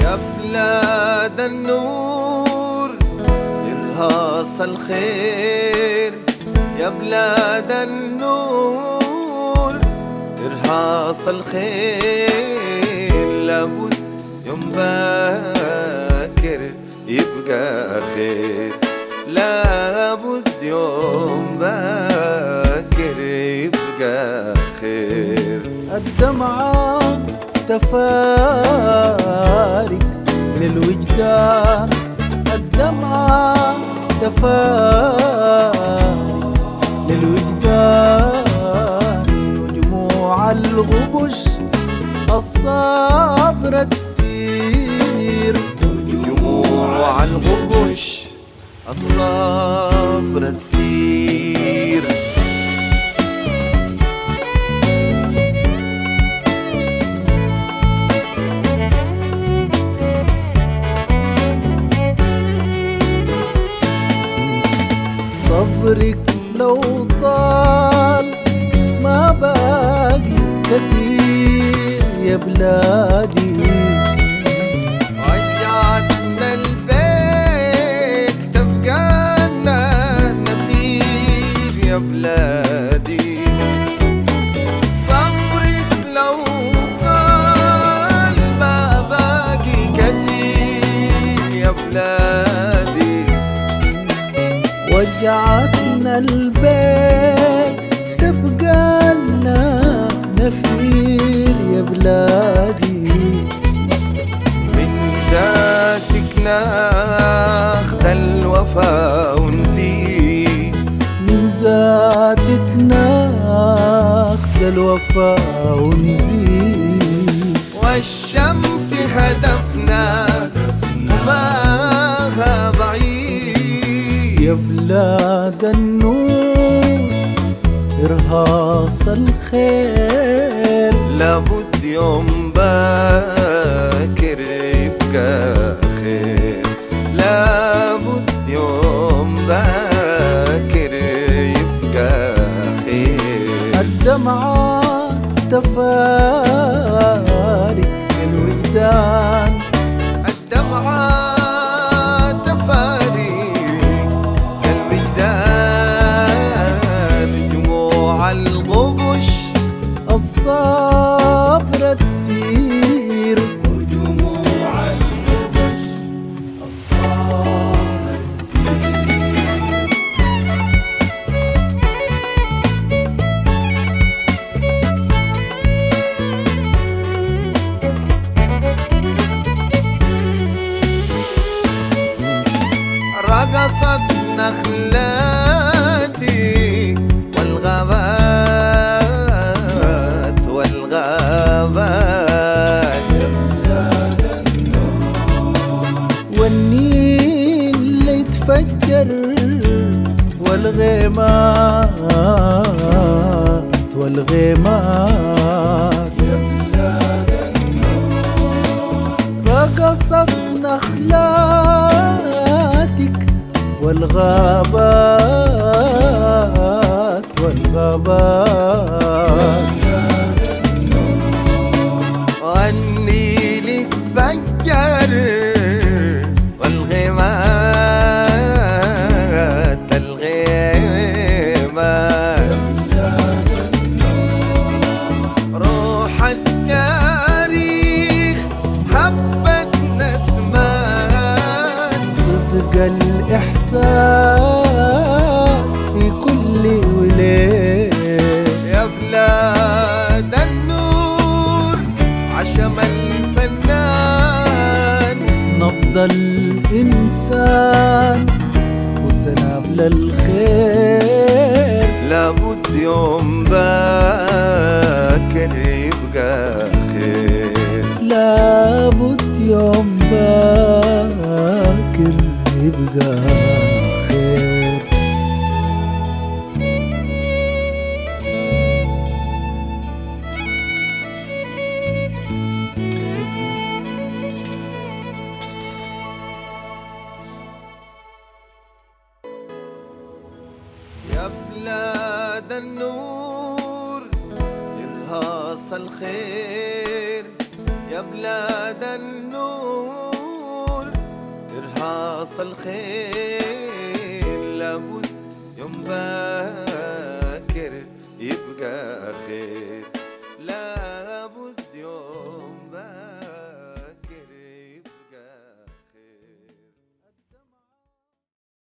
يا بلاد النور إرهاص الخير، يا بلاد النور إرهاص الخير. لابد يوم باكر يبقى خير، لابد يوم باكر يبقى خير. الدمعة تفارق للوجدان، الدمعة تفارق للوجدان. ودموع الغبش الصبر تسير، دموع الغبش الصبر تسير. صبرك لو طال ما باقي كتير يا بلادي. رجعتنا البيت تبقانا نفير يا بلادي. صبرك لو طال ما باقي كتير يا بلادي. وجعتنا البيت تبقى لنا نفير يا بلادي. من ذاتك ناخد الوفا ونزيد، من ذاتك ناخد الوفا ونزيد. والشمس هدفنا وماها بعيد يا بلاد النور إرهاص الخير. لابد يوم باكر يبقى خير، لابد يوم باكر يبقى خير. الدمعة تفارق الوجدان، الدمعة تفارق الوجدان. دموع الغبش الصبر تسير، ودموع الغبش الصبر تسير. رقصت نخلاتي والغابات والغابات. والنيل اللي يتفجر والغيمات والغيمات. رقصت نخلاتك والغابات والغابات. والنيل يتفجر والغيمات الغيمات. روح التاريخ هبت نسمات، صدق الإحساس في كل وليل. يا بلاد النور عشم الفنان. نبض الإنسان وسنابل الخير. لابد يوم باكر يبقى خير، لابد يوم باكر يبقى خير. يا بلاد النور إرهاص الخير، يا بلاد النور إرهاص الخير لابد يوم باكر يبقى خير. لا